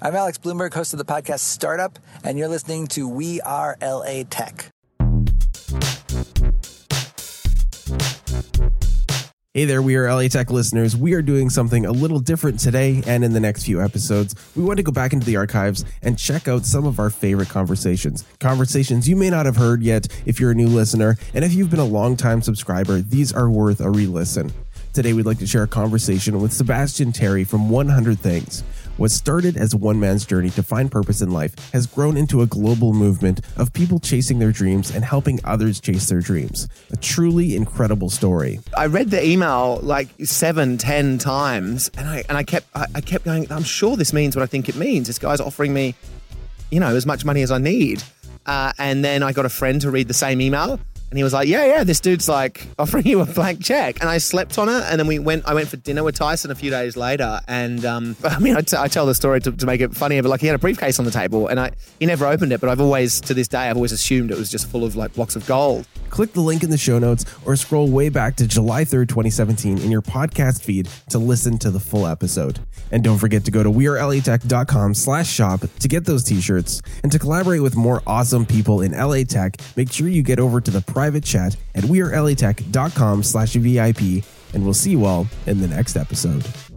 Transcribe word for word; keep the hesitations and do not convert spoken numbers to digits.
I'm Alex Bloomberg, host of the podcast Startup, and you're listening to We Are L A Tech. Hey there, We Are L A Tech listeners. We are doing something a little different today and in the next few episodes. We want to go back into the archives and check out some of our favorite conversations. Conversations you may not have heard yet if you're a new listener, and if you've been a long-time subscriber, these are worth a re-listen. Today, we'd like to share a conversation with Sebastian Terry from one hundred Things. What started as one man's journey to find purpose in life has grown into a global movement of people chasing their dreams and helping others chase their dreams. A truly incredible story. I read the email like seven, ten times, and I and I kept I, I kept going, I'm sure this means what I think it means. This guy's offering me, you know, as much money as I need. Uh, and then I got a friend to read the same email. And he was like, yeah, yeah, this dude's like offering you a blank check. And I slept on it. And then we went, I went for dinner with Tyson a few days later. And um, I mean, I, t- I tell the story to, to make it funnier, but like he had a briefcase on the table and I he never opened it. But I've always, to this day, I've always assumed it was just full of like blocks of gold. Click the link in the show notes or scroll way back to July third, twenty seventeen in your podcast feed to listen to the full episode. And don't forget to go to wearelatech.com slash shop to get those t-shirts. And to collaborate with more awesome people in L A Tech, make sure you get over to the private chat at wearelatech.com slash VIP. And we'll see you all in the next episode.